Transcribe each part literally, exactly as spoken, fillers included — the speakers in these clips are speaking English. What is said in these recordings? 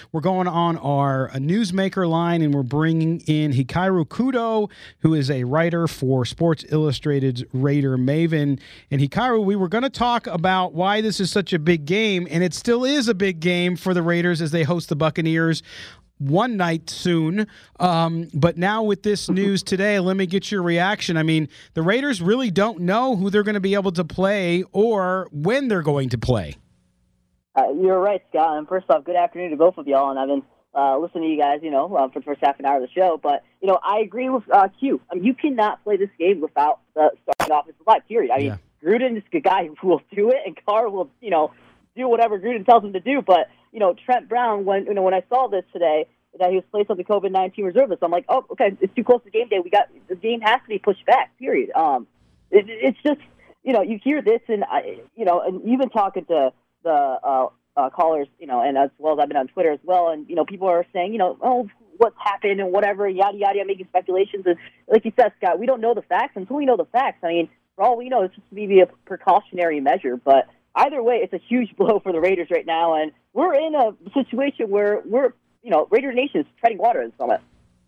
we're going on our Newsmaker line, and we're bringing in Hikaru Kudo, who is a writer for Sports Illustrated's Raider Maven. And Hikaru, we were going to talk about why this is such a big game, and it still is a big game for the Raiders as they host the Buccaneers one night soon. Um, but now with this news today, let me get your reaction. I mean, the Raiders really don't know who they're going to be able to play or when they're going to play. Uh, you're right, Scott. And first off, good afternoon to both of y'all. And I've been uh, listening to you guys, you know, uh, for the first half an hour of the show. But, you know, I agree with uh, Q. I mean, you cannot play this game without the starting offensive line, period. I mean, yeah. Gruden is a guy who will do it, and Carr will, you know, do whatever Gruden tells him to do. But, you know, Trent Brown, when you know when I saw this today, that he was placed on the COVID nineteen reserve list, I'm like, oh, okay, it's too close to game day. We got the game has to be pushed back. Period. Um, it, it's just, you know, you hear this, and I, you know, and even talking to the uh, uh, callers, you know, and as well as I've been on Twitter as well, and you know, people are saying, you know, oh, what's happened and whatever, yada yada, yada, making speculations. And like you said, Scott, we don't know the facts until we know the facts. I mean, for all we know, it's just maybe a precautionary measure, but either way, it's a huge blow for the Raiders right now, and we're in a situation where we're, you know, Raider Nation is treading water in some of it.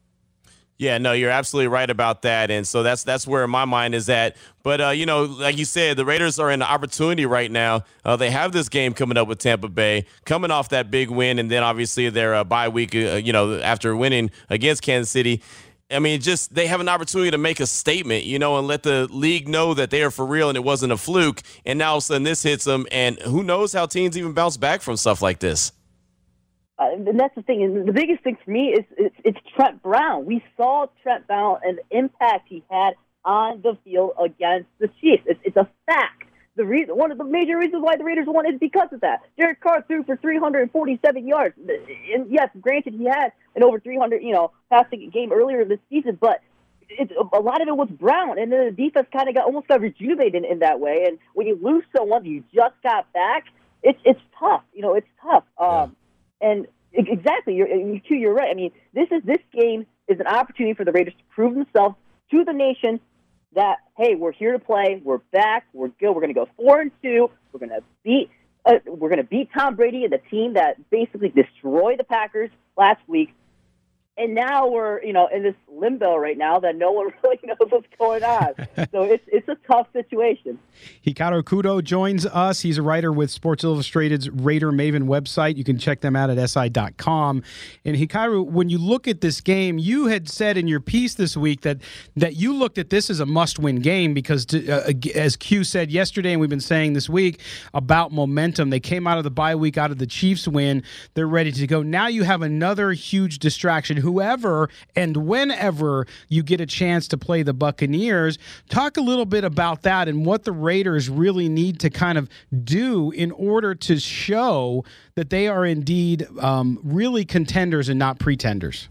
Yeah, no, you're absolutely right about that, and so that's that's where my mind is at. But, uh, you know, like you said, the Raiders are in an opportunity right now. Uh, they have this game coming up with Tampa Bay, coming off that big win, and then obviously their uh, bye week, uh, you know, after winning against Kansas City. I mean, just they have an opportunity to make a statement, you know, and let the league know that they are for real and it wasn't a fluke. And now all of a sudden this hits them, and who knows how teams even bounce back from stuff like this. Uh, and that's the thing. And the biggest thing for me is it's, it's Trent Brown. We saw Trent Brown and the impact he had on the field against the Chiefs. It's, it's a fact. The reason, one of the major reasons why the Raiders won is because of that. Derek Carr threw for three hundred forty-seven yards. And yes, granted, he had an over three hundred, you know, passing game earlier this season, but it's, a lot of it was Brown, and then the defense kind of got almost got rejuvenated in, in that way. And when you lose someone you just got back, it's it's tough. You know, it's tough. Um, yeah. And exactly, you're, you two, you're right. I mean, this is this game is an opportunity for the Raiders to prove themselves to the nation that, hey, we're here to play, we're back, we're good, we're going to go four and two, we're going to beat, uh, we're going to beat Tom Brady and the team that basically destroyed the Packers last week. And now we're, you know, in this limbo right now that no one really knows what's going on. So it's it's a tough situation. Hikaru Kudo joins us. He's a writer with Sports Illustrated's Raider Maven website. You can check them out at S I dot com. And Hikaru, when you look at this game, you had said in your piece this week that that you looked at this as a must-win game because, to, uh, as Q said yesterday, and we've been saying this week, about momentum. They came out of the bye week, out of the Chiefs win. They're ready to go. Now you have another huge distraction. Whoever and whenever you get a chance to play the Buccaneers, talk a little bit about that and what the Raiders really need to kind of do in order to show that they are indeed um, really contenders and not pretenders.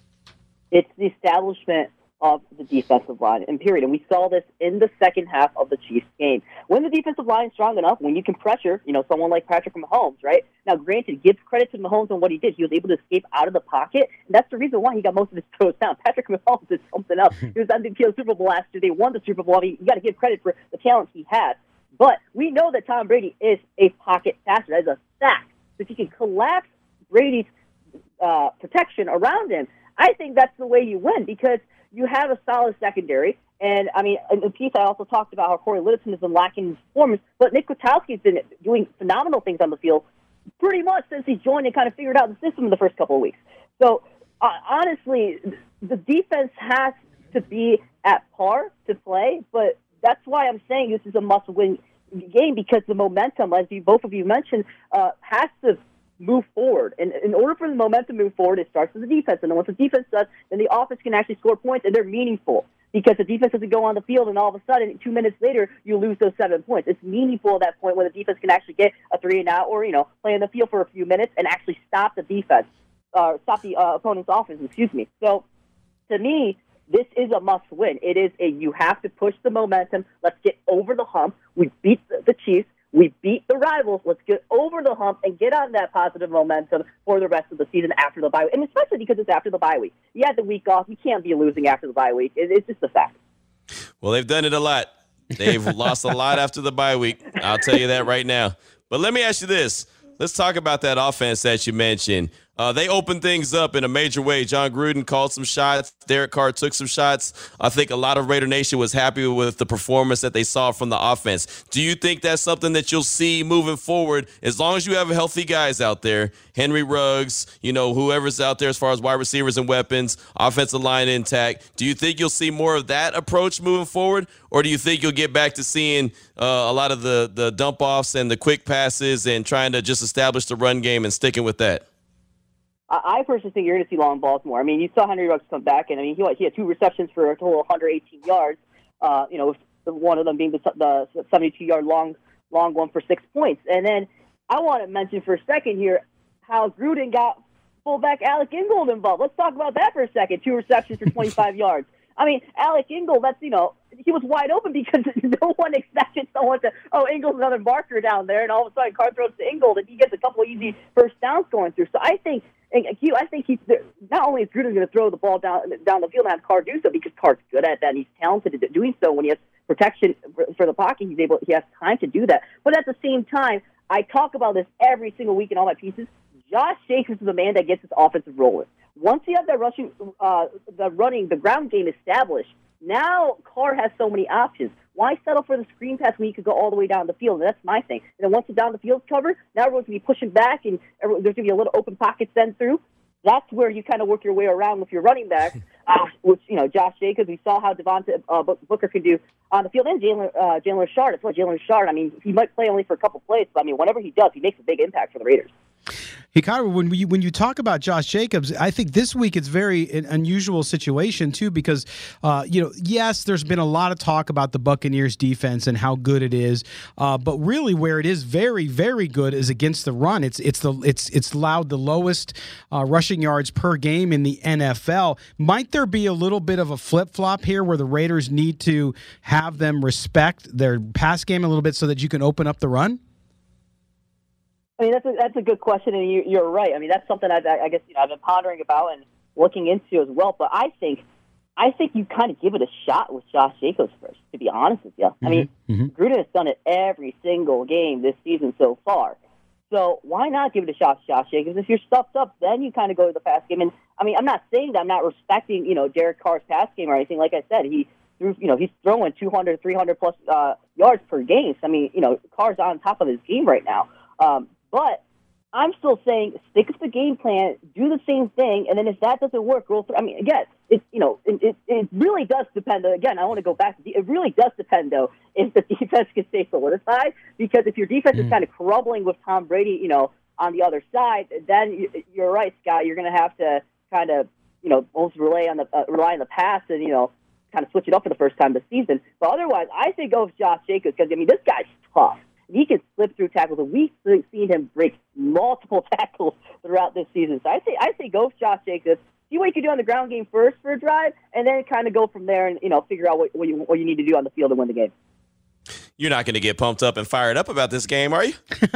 It's the establishment of the defensive line, and period. And we saw this in the second half of the Chiefs game. When the defensive line is strong enough, when you can pressure, you know, someone like Patrick Mahomes, right? Now, granted, give credit to Mahomes on what he did. He was able to escape out of the pocket, and that's the reason why he got most of his throws down. Patrick Mahomes did something else. He was M V P of the Super Bowl last year. They won the Super Bowl. I mean, you got to give credit for the talent he had. But we know that Tom Brady is a pocket passer. That is a fact. So if you can collapse Brady's uh, protection around him, I think that's the way you win, because you have a solid secondary. And, I mean, in the piece I also talked about how Corey Littleton has been lacking in performance, but Nick Kwiatkowski has been doing phenomenal things on the field pretty much since he joined and kind of figured out the system in the first couple of weeks. So, uh, honestly, the defense has to be at par to play, but that's why I'm saying this is a must-win game, because the momentum, as you both of you mentioned, uh, has to move forward. And in order for the momentum to move forward, it starts with the defense. And then once the defense does, then the offense can actually score points, and they're meaningful. Because the defense doesn't go on the field, and all of a sudden, two minutes later, you lose those seven points. It's meaningful at that point when the defense can actually get a three and out, or, you know, play in the field for a few minutes and actually stop the defense, uh, stop the uh, opponent's offense, excuse me. So, to me, this is a must-win. It is a, you have to push the momentum. Let's get over the hump. We beat the, the Chiefs. We beat the rivals. Let's get over the hump and get on that positive momentum for the rest of the season after the bye week. And especially because it's after the bye week. You had the week off. You can't be losing after the bye week. It, it's just a fact. Well, they've done it a lot. They've lost a lot after the bye week. I'll tell you that right now. But let me ask you this. Let's talk about that offense that you mentioned. Uh, they opened things up in a major way. John Gruden called some shots. Derek Carr took some shots. I think a lot of Raider Nation was happy with the performance that they saw from the offense. Do you think that's something that you'll see moving forward? As long as you have healthy guys out there, Henry Ruggs, you know, whoever's out there as far as wide receivers and weapons, offensive line intact, do you think you'll see more of that approach moving forward? Or do you think you'll get back to seeing uh, a lot of the, the dump-offs and the quick passes and trying to just establish the run game and sticking with that? I personally think you're going to see long balls more. I mean, you saw Henry Ruggs come back, and I mean, he, he had two receptions for a total of one hundred eighteen yards. Uh, you know, with one of them being the, the seventy-two-yard long, long one for six points. And then I want to mention for a second here how Gruden got fullback Alec Ingold involved. Let's talk about that for a second. Two receptions for twenty-five yards. I mean, Alec Ingold, that's, you know, he was wide open because no one expected someone to, oh, Ingold's another marker down there, and all of a sudden Carr throws to Ingold, and he gets a couple of easy first downs going through. So I think, I think he's, not only is Gruden going to throw the ball down down the field and have Carr do so because Carr's good at that, and he's talented at doing so. When he has protection for the pocket, he's able, he has time to do that. But at the same time, I talk about this every single week in all my pieces. Josh Jacobs is the man that gets his offensive rolling. Once you have that rushing, uh, the running, the ground game established, now Carr has so many options. Why settle for the screen pass when you could go all the way down the field? And that's my thing. And then once the down the field's covered, now everyone's going to be pushing back, and everyone, there's going to be a little open pocket sent through. That's where you kind of work your way around with your running back, uh, which, you know, Josh Jacobs, we saw how Devontae uh, Booker could do on the field, and Jalen uh, Jalen Richard. It's what Jalen Richard, I mean, he might play only for a couple plays, but, I mean, whenever he does, he makes a big impact for the Raiders. Hikaru, when we, when you talk about Josh Jacobs, I think this week it's very an unusual situation too, because uh, you know, yes, there's been a lot of talk about the Buccaneers defense and how good it is, uh, but really where it is very, very good is against the run. It's it's the it's it's allowed the lowest uh, rushing yards per game in the N F L. Might there be a little bit of a flip flop here where the Raiders need to have them respect their pass game a little bit so that you can open up the run? I mean, that's a, that's a good question, and you, you're right. I mean, that's something I, I guess you know I've been pondering about and looking into as well. But I think, I think you kind of give it a shot with Josh Jacobs first. To be honest with you, mm-hmm. I mean, mm-hmm. Gruden has done it every single game this season so far. So why not give it a shot to Josh Jacobs? If you're stuffed up, then you kind of go to the pass game. And I mean, I'm not saying that I'm not respecting you know Derek Carr's pass game or anything. Like I said, he threw you know he's throwing two hundred, three hundred plus uh, yards per game. So, I mean, you know, Carr's on top of his game right now. Um, But I'm still saying stick with the game plan, do the same thing, and then if that doesn't work, roll through. I mean, again, it you know it, it, it really does depend. Again, I want to go back. It really does depend, though, if the defense can stay solidified. Because if your defense mm. is kind of crumbling with Tom Brady, you know, on the other side, then you're right, Scott. You're going to have to kind of you know almost rely on the uh, rely on the pass and you know kind of switch it up for the first time this season. But otherwise, I think go with Josh Jacobs because I mean this guy's tough. He can slip through tackles, and we've seen him break multiple tackles throughout this season. So I say, I say, go with Josh Jacobs. See what you can do on the ground game first for a drive, and then kind of go from there and you know figure out what, what you what you need to do on the field to win the game. You're not going to get pumped up and fired up about this game, are you?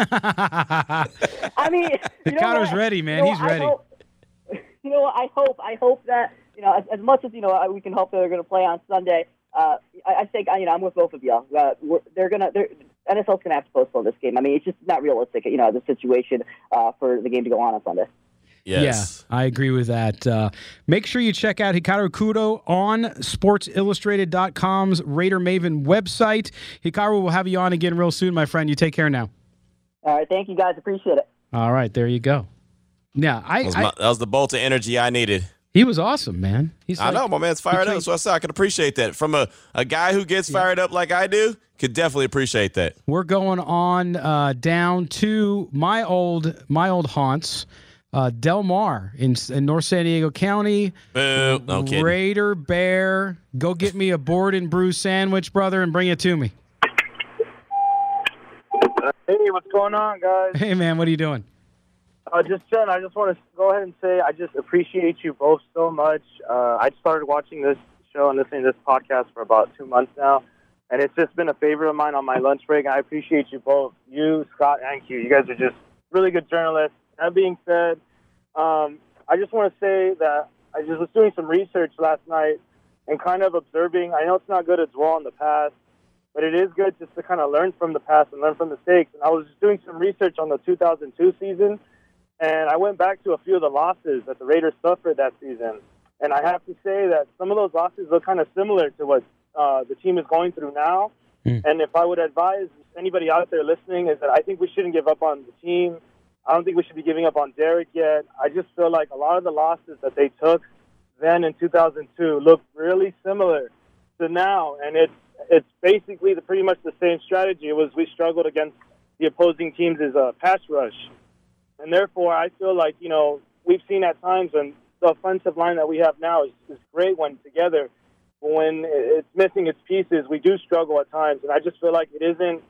I mean, you know Connor's ready, man. You know, He's ready. Hope, you know, I hope, I hope that you know, as, as much as you know, we can hope that they're going to play on Sunday. Uh, I, I think you know, I'm with both of y'all. Uh, we're, they're gonna. They're, N F L's going to have to postpone this game. I mean, it's just not realistic, you know, the situation uh, for the game to go on on Sunday. Yes. Yeah, I agree with that. Uh, make sure you check out Hikaru Kudo on Sports Illustrated dot com's Raider Maven website. Hikaru, we'll have you on again real soon, my friend. You take care now. All right. Thank you, guys. Appreciate it. All right. There you go. Yeah, I, that, was I, my, that was the bolt of energy I needed. He was awesome, man. He's I like, know, my man's fired up, so I said I can appreciate that. From a, a guy who gets fired up like I do, could definitely appreciate that. We're going on uh, down to my old my old haunts, uh, Del Mar in, in North San Diego County. Boo, no kidding. Raider Bear, go get me a board and brew sandwich, brother, and bring it to me. Hey, what's going on, guys? Hey, man, what are you doing? Uh, just Jen, I just want to go ahead and say I just appreciate you both so much. Uh, I started watching this show and listening to this podcast for about two months now, and it's just been a favorite of mine on my lunch break, and I appreciate you both, you, Scott, and Q. You guys are just really good journalists. That being said, um, I just want to say that I just was doing some research last night and kind of observing. I know it's not good to dwell on the past, but it is good just to kind of learn from the past and learn from mistakes. And I was just doing some research on the two thousand two season. And I went back to a few of the losses that the Raiders suffered that season. And I have to say that some of those losses look kind of similar to what uh, the team is going through now. Mm. And if I would advise anybody out there listening is that I think we shouldn't give up on the team. I don't think we should be giving up on Derek yet. I just feel like a lot of the losses that they took then in two thousand two look really similar to now. And it's, it's basically the, pretty much the same strategy. It was we struggled against the opposing teams' uh, pass rush. And therefore, I feel like, you know, we've seen at times when the offensive line that we have now is, is great when together. But when it's missing its pieces, we do struggle at times. And I just feel like it isn't,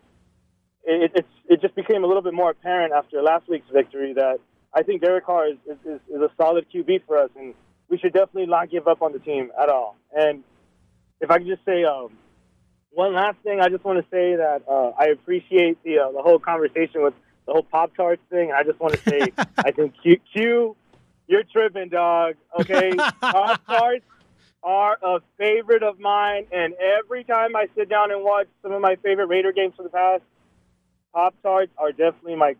it, it's, it just became a little bit more apparent after last week's victory that I think Derek Carr is, is, is a solid Q B for us. And we should definitely not give up on the team at all. And if I could just say um, one last thing, I just want to say that uh, I appreciate the, uh, the whole conversation with the whole Pop-Tarts thing. I just want to say, I think Q, Q, you're tripping, dog. Okay, Pop-Tarts are a favorite of mine, and every time I sit down and watch some of my favorite Raider games for the past, Pop-Tarts are definitely my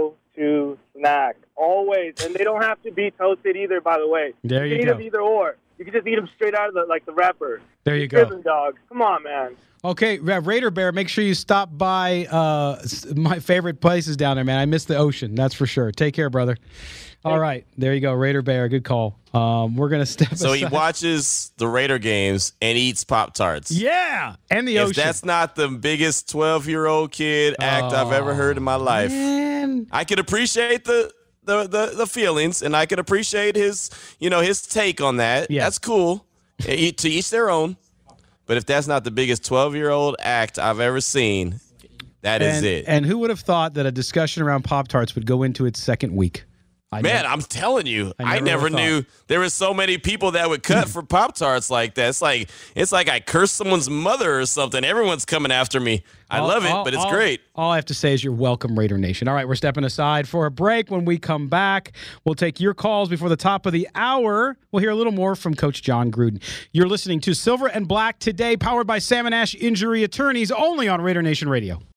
go-to snack, always. And they don't have to be toasted either, by the way. There you, you can go. eat them either or. You can just eat them straight out of the like the wrapper. There you you're go, tripping, dog. Come on, man. Okay, Raider Bear, make sure you stop by uh, my favorite places down there, man. I miss the ocean, that's for sure. Take care, brother. All right, there you go, Raider Bear. Good call. Um, we're gonna step. So aside. he watches the Raider games and eats Pop-Tarts. Yeah, and the if ocean. That's not the biggest twelve-year-old kid act oh, I've ever heard in my life. Man. I could appreciate the, the the the feelings, and I could appreciate his you know his take on that. Yeah. That's cool. To each their own. But if that's not the biggest twelve-year-old act I've ever seen, that and, is it. And who would have thought that a discussion around Pop-Tarts would go into its second week? I Man, never, I'm telling you, I never, I never knew there were so many people that would cut for Pop-Tarts like that. It's like it's like I cursed someone's mother or something. Everyone's coming after me. I all, love it, all, but it's all, great. All I have to say is you're welcome, Raider Nation. All right, we're stepping aside for a break. When we come back, we'll take your calls before the top of the hour. We'll hear a little more from Coach John Gruden. You're listening to Silver and Black Today, powered by Salmon Ash Injury Attorneys, only on Raider Nation Radio.